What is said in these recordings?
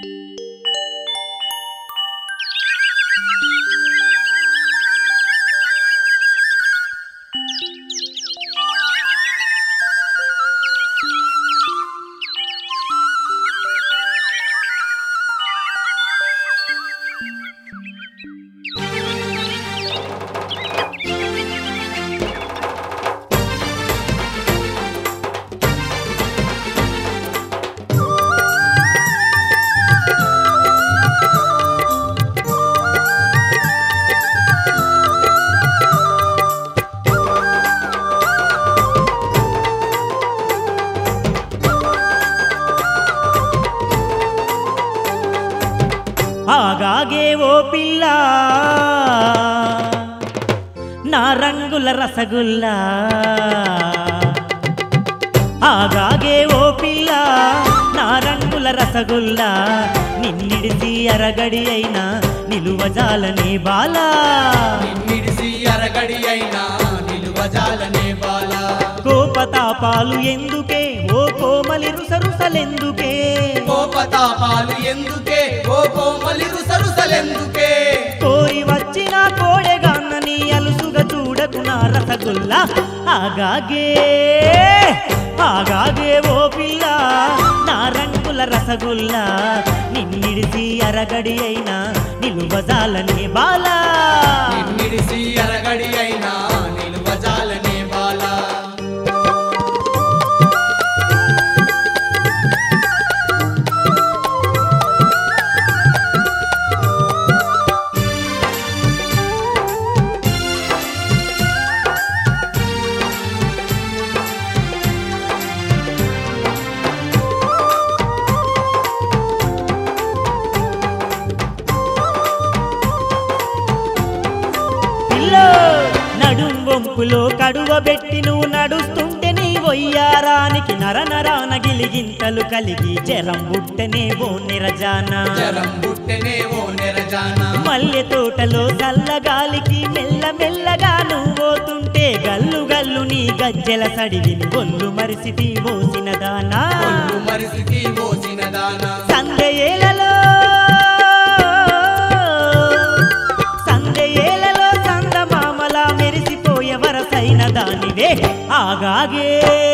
ఆగాగే ఓ పిల్ల నా రంగుల రసగుల్లా ఆగాగే ఓ పిల్ల నా రంగుల రసగుల్లా నిన్నిడిసి అరగడి అయినా నిలువజాలనే బాలా నిన్నిడిసి అరగడి అయినా నిలువజాలనే బాలా కోపతాపాలు ఎందుకే ఓ కోమలి రుసరుసలెందుకే కోపతాపాలు ఎందుకే ఓ కోమలి రుసరుసలెందుకే కోరి వచ్చిన కోడెగాన్నని అలుసుగా చూడకు నా రసగుల్లా ఆగాగే ఆగాగే ఓ పిల్ల నా రంగుల రసగుల్లా నిన్నిడిసి అరగడి అయినా నిలువజాలనే బాలా నిన్నిడిసి అరగడి అయినా నిలువజాలనే బాలా నడుంబొంపులో కడువబెట్టి నువ్వు నడుస్తుంటే నీ వయ్యారానికి నరనరాన గిలిగింతలు కలిగి జరం బుట్టనే ఓ నిరజానా మల్లె తోటలో చల్లగాలికి మెల్లమెల్లగా నువ్వు పోతుంటే గల్లు గల్లు నీ గజ్జెల సడివిని ఒళ్ళు మరిసిటి మోసినదానా సందయేలలో మెరిసిపోయే వరసైన దానివే ఆగాగే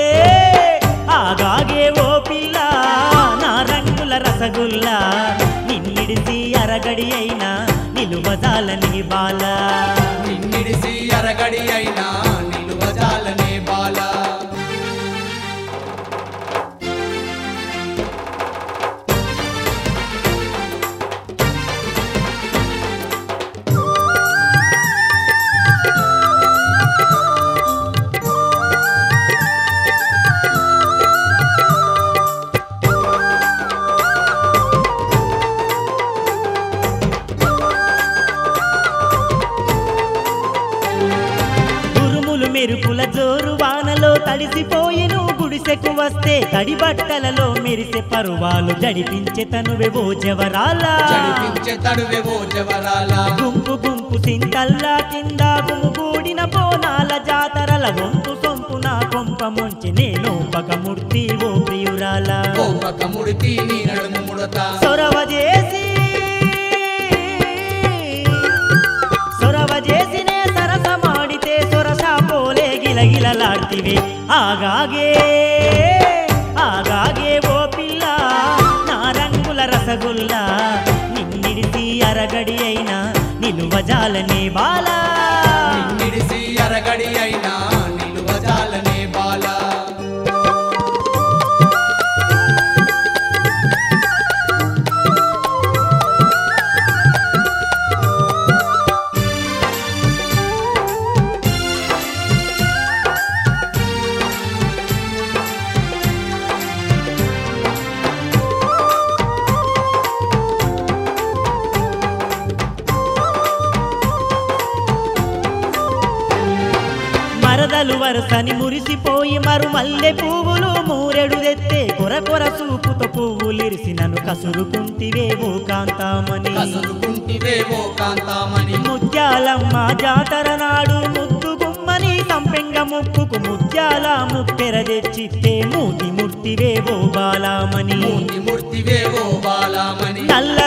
ఆగాగే ఓ పిల్ల నా రంగుల రసగుల్లా నిన్నిడిసి అరగడి అయినా నిలువజాలని బాలా నిన్నిడిసి అరగడి అయినా నిలువజాలనే బాలా మెరుపుల జోరు వానలో తడిసిపోయి నువ్వు గుడిసెకు వస్తే తడి బట్టలలో మెరిసే పరువాలు జడిపించే తనువెవో జవరాలా గుంపు గుంపు సింతల్లా కింద గుమిగూడిన బోనాల జాతరల వంపు సొంపు నా కొంప ముంచి నేను పకముర్తి ఓ ప్రియురాలా సొరవ చేసినే సరసమాడితే సొరసా పోలే గిలగిలలాడ్తివే ఆగాగే ఆగాగే ఓ పిల్ల నా రంగుల రసగుల్లా నిన్నిడిసి అరగడి అయినా నిలువజాలనే బాలా నిన్నిడిసి అరగడి అయినా నిలువజాలనే బాలా మరదలు వరసని మురిసిపోయి మరు మల్లె పువ్వులు మూరెడు తెత్తే కొర కొర చూపుతో పువ్వులిరిసి నన్ను కసురుకుంటివేవో కాంతామని ముత్యాలమ్మ జాతర నాడు ముద్దు గుమ్మ నీ సంపెంగ ముక్కుకు ముత్యాల ముప్పెర తెచ్చితే మూతి మూర్తివేవో బాలామణి మూర్తి మూర్తివేవో బాలామణి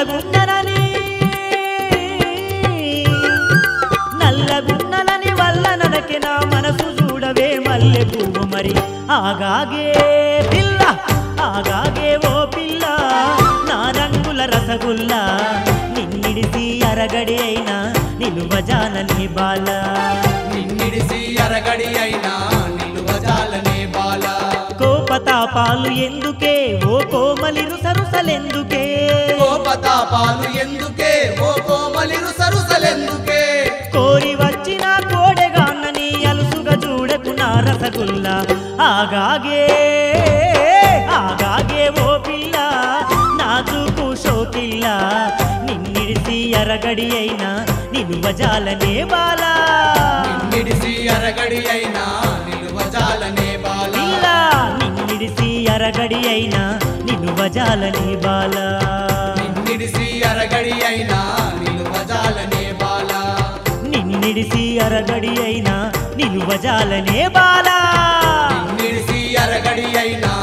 నల్లగున్నలని వల్ల నడకే నా మనసు చూడవే మల్లె పువ్వు మరి ఆగాగే పిల్ల ఆగాగే ఓ పిల్ల నా రంగుల రసగుల్లా నిన్నిడిసి అరగడి అయినా నిలువజాలని బాల నిన్నిడిసి అరగడి అయినా నిలువజాలనే బాల కోపతాపాలు ఎందుకే ఓ కోమలి రుసరుసలెందుకే కోపతాపాలు ఎందుకే ఓ కోమలి రుసరుసలెందుకే కోరి వచ్చిన కోడెగాన్నని అలుసుగా చూడకు నా రసగుల్లా ఆగాగే ఆగాగే ఓ పిల్ల నాజుకు షోకిల్ల నిన్నిడిసి అరగడి అయినా నిలువజాలనే బాల నిన్నిడిసి అరగడి అయినా నిలువజాలనే బాల పిల్ల నిన్నిడిసి అరగడి అయినా నిలువజాలనే బాల నిన్నిడిసి అరగడి అయినా నిలువజాలనే బాల నిన్నిడిసి అరగడి అయినా నిలువజాలనే బాల నిన్నిడిసి అరగడి అయినా